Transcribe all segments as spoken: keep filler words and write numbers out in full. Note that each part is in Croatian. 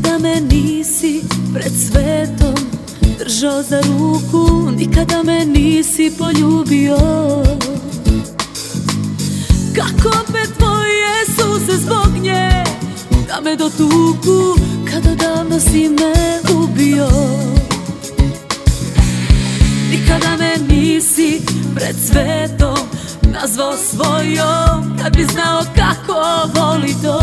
Nikada me nisi pred svetom držao za ruku, nikada me nisi poljubio. Kako opet tvoje suze zbog nje da me dotuku, kada davno si me ubio. Nikada me nisi pred svetom nazvao svojom, kad bi znao kako voli to.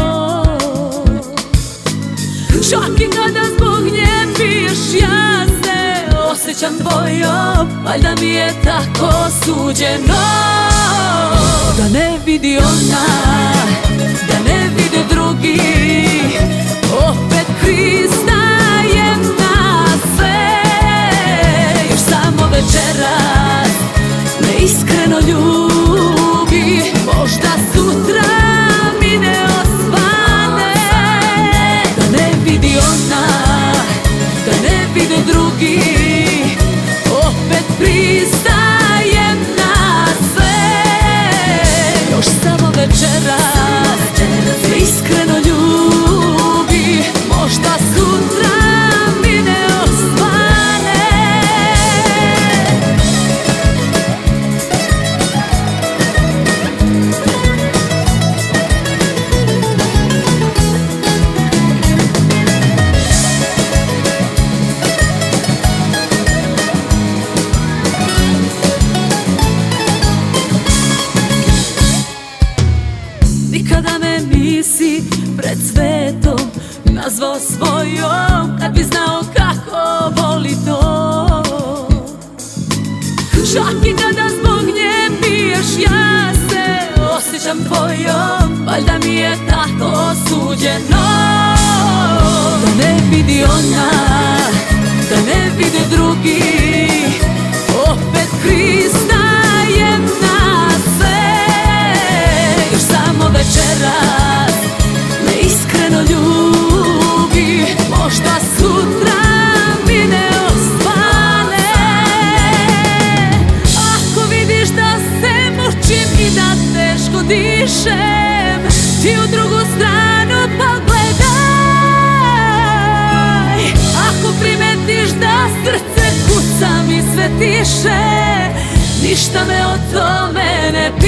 Čak i kada zbog nje piješ, ja se osjećam tvojom, valjda mi je tako suđeno. Da ne vidi ona, da ne vide drugi, opet pristajem na sve. Još samo večeras me iskreno ljubi, možda sutra mi ne osvane. Da ne vidi ona, da ne vide drugi, opet pristajem na sve. Još samo večeras me iskreno ljubi, možda sutra mi ne osvane. Nikada me nisi pred svetom nazvao svojom, kad bi znao kako voli to. Čak i kada zbog nje piješ, ja se osjećam tvojom, valjda mi je tako suđeno. Da ne vidi ona, da ne vide drugi, opet pristajem na sve. Još samo večeras me iskreno ljubi, možda sutra mi ne osvane. Ako vidiš da se mučim i da teško dišem, ti u drugu stranu pogledaj. Ako primetiš da srce kuca mi sve tiše, ništa me od tome ne